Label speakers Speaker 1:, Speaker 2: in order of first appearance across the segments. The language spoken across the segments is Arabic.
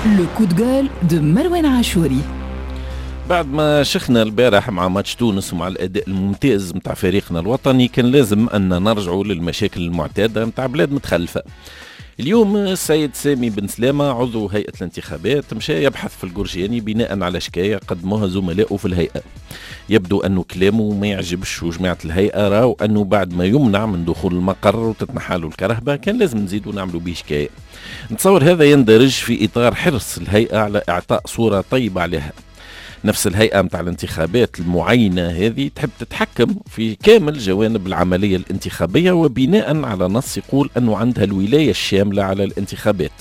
Speaker 1: لو كو دو جول دو مروان عاشوري.
Speaker 2: بعد ما شفنا البارح مع ماتش تونس ومع الأداء الممتاز متاع فريقنا الوطني، كان لازم أن نرجعوا للمشاكل المعتادة متاع بلاد متخلفة. اليوم السيد سامي بن سلامة عضو هيئة الانتخابات مشى يبحث في الجرجاني بناء على شكاية قدموها زملائه في الهيئة. يبدو أنه كلامه ما يعجبش وجماعة الهيئة، راو أنه بعد ما يمنع من دخول المقر وتتنحاله الكرهبة كان لازم نزيدوا نعملوا به شكاية. نتصور هذا يندرج في إطار حرص الهيئة على إعطاء صورة طيبة عليها. نفس الهيئة متاع الانتخابات المعينة هذه تحب تتحكم في كامل جوانب العملية الانتخابية، وبناء على نص يقول أنه عندها الولاية الشاملة على الانتخابات.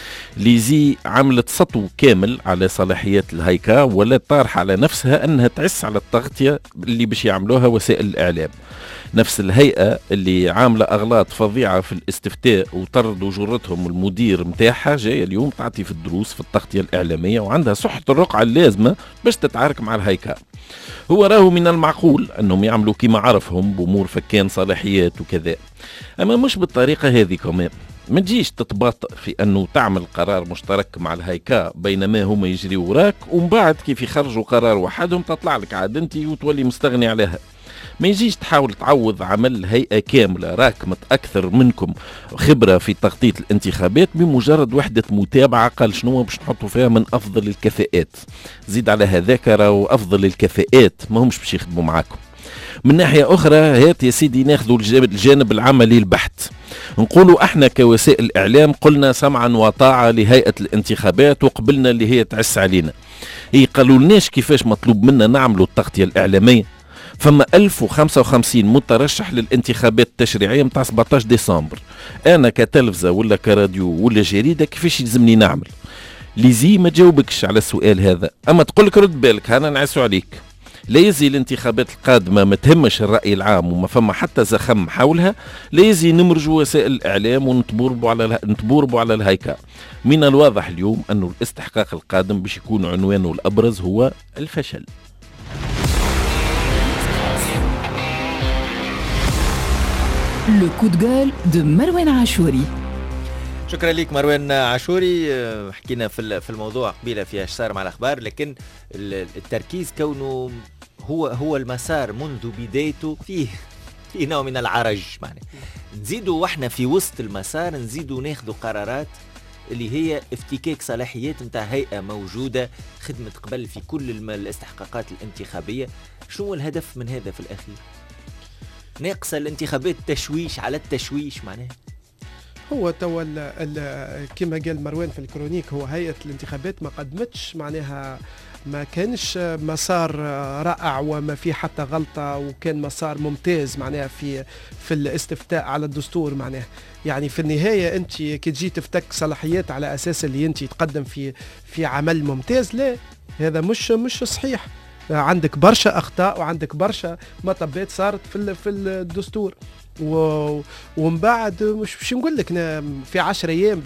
Speaker 2: ليزي عملت سطو كامل على صلاحيات الهيئة، ولا طارح على نفسها أنها تعس على التغطية اللي باش يعملوها وسائل الإعلام. نفس الهيئة اللي عاملة أغلاط فظيعة في الاستفتاء وطردوا جرتهم المدير متاعها، جاية اليوم تعطي في الدروس في التغطية الإعلامية وعندها صحة الرقعة اللازمة باش تتعارك مع الهيئة. هو راهو من المعقول أنهم يعملوا كما عرفهم بأمور فكان صلاحيات وكذا، أما مش بالطريقة هذه كمان. ما تجيش تتباطئ في أنه تعمل قرار مشترك مع الهيكا بينما هم يجري وراك، ومن بعد كيف يخرجوا قرار وحدهم تطلع لك عاد انت وتولي مستغني عليها. ما يجيش تحاول تعوض عمل هيئة كاملة راكمت أكثر منكم خبرة في تخطيط الانتخابات بمجرد وحدة متابعة قال شنو باش نحطوا فيها من أفضل الكفاءات. زيد على هذاك راهو أفضل الكفاءات ما همش باش يخدموا معاكم. من ناحية أخرى هات يا سيدي ناخذوا الجانب العملي البحت، نقولوا احنا كوسائل إعلام قلنا سمعا وطاعة لهيئة الانتخابات وقبلنا اللي هي تعس علينا. هي قالوا لناش كيفاش مطلوب منا نعملوا التغطية الإعلامية. فما 1055 مترشح للانتخابات التشريعية متاع 17 ديسمبر. أنا كتلفزة ولا كراديو ولا جريدة كيفاش يلزمني نعمل؟ ليزي ما جاوبكش على السؤال هذا، أما تقولك رد بالك هانا نعسوا عليك. لا يزي الانتخابات القادمة ما تهمش الرأي العام وما فما حتى زخم حولها، لا يزي نمرجوا وسائل الإعلام ونتبوربوا على الهيكة. من الواضح اليوم أنه الاستحقاق القادم باش يكون عنوانه الأبرز هو الفشل.
Speaker 1: لو كو دو جول دو مروان عاشوري.
Speaker 3: شكرا لك مروان عاشوري. حكينا في الموضوع قبيله في ايش صار مع الاخبار، لكن التركيز كونه هو المسار منذ بدايته فيه نوع من العرج. معناه نزيدوا واحنا في وسط المسار نزيدوا ناخذوا قرارات اللي هي افتكاك صلاحيات نتاع هيئه موجوده خدمت قبل في كل الاستحقاقات الانتخابيه. شنو الهدف من هذا في الاخير؟ ناقصه الانتخابات تشويش على التشويش. معناه
Speaker 4: هو توا كما قال مروان في الكرونيك، هو هيئة الانتخابات ما قدمتش معناها، ما كانش مسار رائع وما في حتى غلطة، وكان مسار ممتاز معناها في الاستفتاء على الدستور. معناها يعني في النهاية أنت كي تجي تفتك صلاحيات على أساس اللي أنت تقدم في عمل ممتاز، لا هذا مش صحيح. عندك برشا أخطاء وعندك برشا مطبات صارت في الدستور. ومن بعد مش باش نقول لك في 10 ايام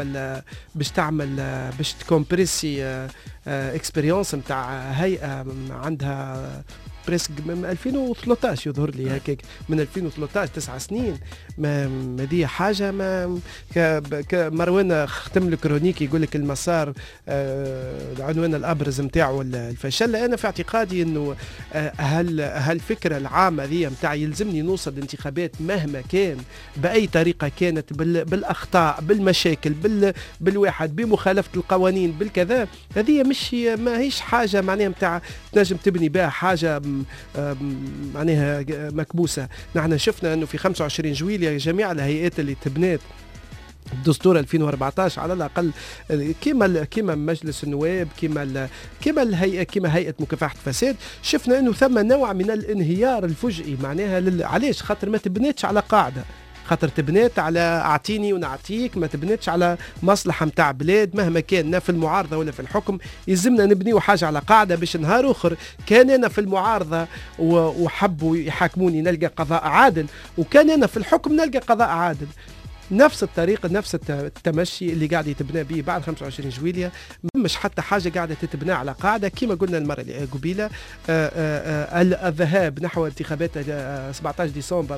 Speaker 4: باش تكومبريسي اكسبيريونس نتاع هيئه عندها بريسك من 2013 يظهر لي هكاك، من 2013 9 سنين. ما دي حاجه ما مروان ختم الكرونيك يقول لك المسار العنوان الابرز نتاعو الفشل. انا في اعتقادي انه هالفكره العامه ذي نتاع يلزمني نوصل لانتخابات مهما كان باي طريقه كانت، بالاخطاء بالمشاكل بالواحد بمخالفه القوانين بالكذا، هذه ما هيش حاجه معناها نتاع تنجم تبني بها حاجه معناها مكبوسه. نحن شفنا انه في 25 جويلية جميع الهيئات اللي تبنات الدستور 2014 على الاقل كما مجلس النواب كما الهيئه كما هيئه مكافحه الفساد، شفنا انه ثم نوع من الانهيار الفجئي. معناها علاش؟ خاطر ما تبنيتش على قاعده، خاطر تبنيت على اعطيني ونعطيك، ما تبنيتش على مصلحه نتاع بلاد مهما كان في المعارضه ولا في الحكم. يلزمنا نبنيو حاجه على قاعده باش نهار اخر كان انا في المعارضه وحبوا يحاكموني نلقى قضاء عادل، وكان انا في الحكم نلقى قضاء عادل. نفس الطريقه نفس التمشي اللي قاعد يتبنى به بعد 25 جويلية فمش حتى حاجة قاعدة تتبنى على قاعدة كما قلنا المرة اللي قبيلة. الذهاب نحو انتخابات 17 ديسمبر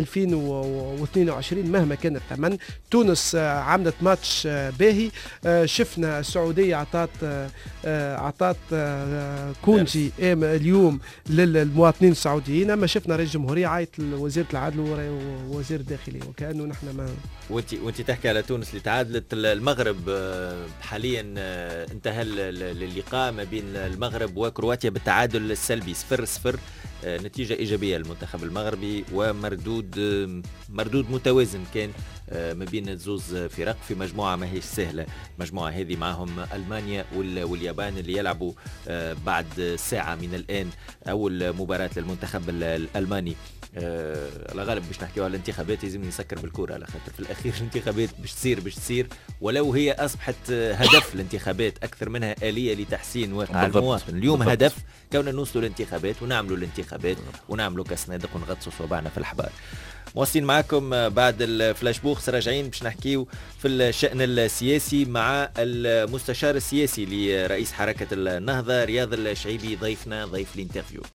Speaker 4: 2022 مهما كان الثمن. تونس عملت ماتش باهي، شفنا السعودية عطات كونجي اليوم للمواطنين السعوديين، اما شفنا رئيس الجمهورية عيط لوزيرة العدل ووزير الداخلية وكأنه نحن ما.
Speaker 3: وانت تحكي على تونس اللي تعادلت. المغرب حاليا انتهى اللقاء ما بين المغرب وكرواتيا بالتعادل السلبي 0-0، نتيجة إيجابية للمنتخب المغربي ومردود متوازن كان ما بين الزوز فرق في مجموعة ما هيش سهلة. مجموعة هذه معهم ألمانيا واليابان اللي يلعبوا بعد ساعة من الآن أول مباراة للمنتخب الألماني. الغالب باش نحكيو على الانتخابات لازم نسكر بالكرة، على خاطر في الأخير الانتخابات باش تصير ولو هي أصبحت هدف الانتخابات أكثر منها آلية لتحسين واقع المواطن. اليوم هدف كون نوصلوا الانتخابات ونعملوا الانتخابات ونعملوا كصنادق ونغطسوا صوبعنا في الحبار. مواصلين معكم بعد الفلاش بوكس، راجعين باش نحكيو في الشأن السياسي مع المستشار السياسي لرئيس حركة النهضة رياض الشعيبي، ضيف الانترفيو.